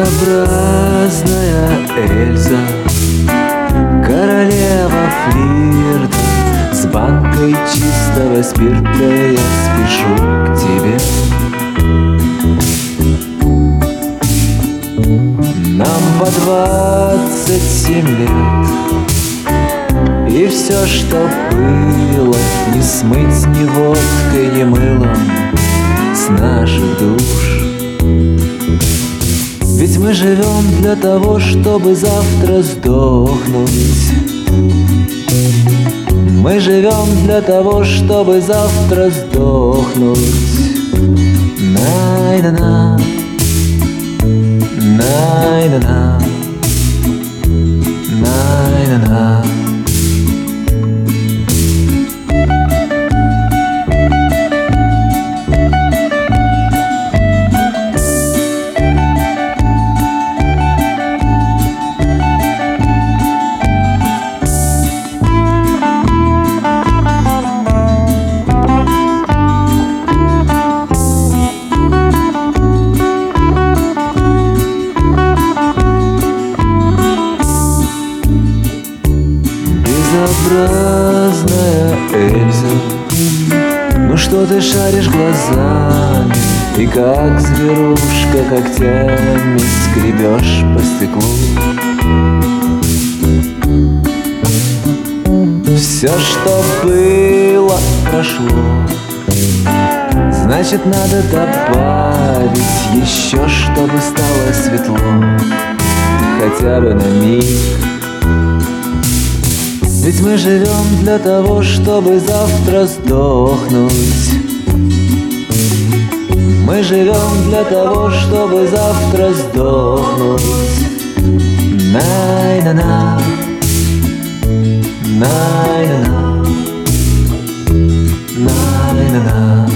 Безобразная Эльза, королева флирта, с банкой чистого спирта я спешу к тебе. Нам по 27 лет, и все, что было, не смыть ни водкой, ни мылом с наших душ. Ведь мы живем для того, чтобы завтра сдохнуть. Мы живем для того, чтобы завтра сдохнуть. Най-на-на, най-на-на, най-на-на. Безобразная Эльза, ну что ты шаришь глазами и как зверушка когтями скребешь по стеклу? Все, что было, прошло, значит, надо добавить еще, чтобы стало светло, хотя бы на миг. Ведь мы живем для того, чтобы завтра сдохнуть. Мы живем для того, чтобы завтра сдохнуть. Най-на-на, най-на-на, най-на-на.